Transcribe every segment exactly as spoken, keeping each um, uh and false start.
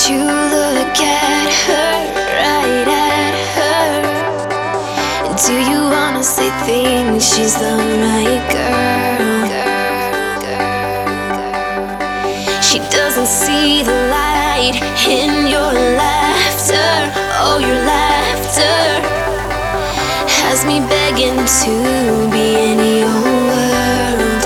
you look at her, right at her? Do you honestly think she's the right girl? She doesn't see the light in your laughter. Oh, your laughter has me begging to be in your world.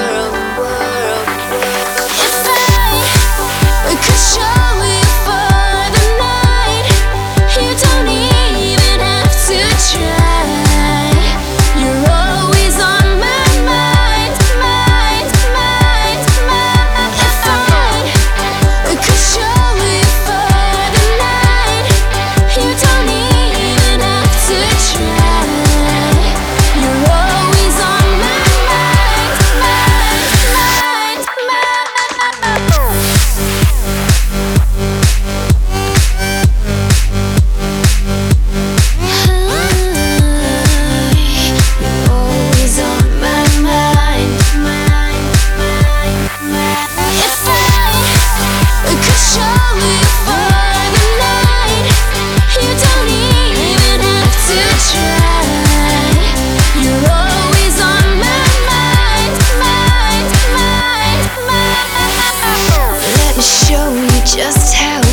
If I could show you for the night, you don't even have to try. You're always on my mind, mind, mind, mind. If I could show you for the night, you don't even have to try. You're always on my mind, mind, mind, You're always on my mind, mind, mind, mind. If I could show you for the night, you don't even have to try. You're always on my mind, mind, mind, mind. Let me show you just how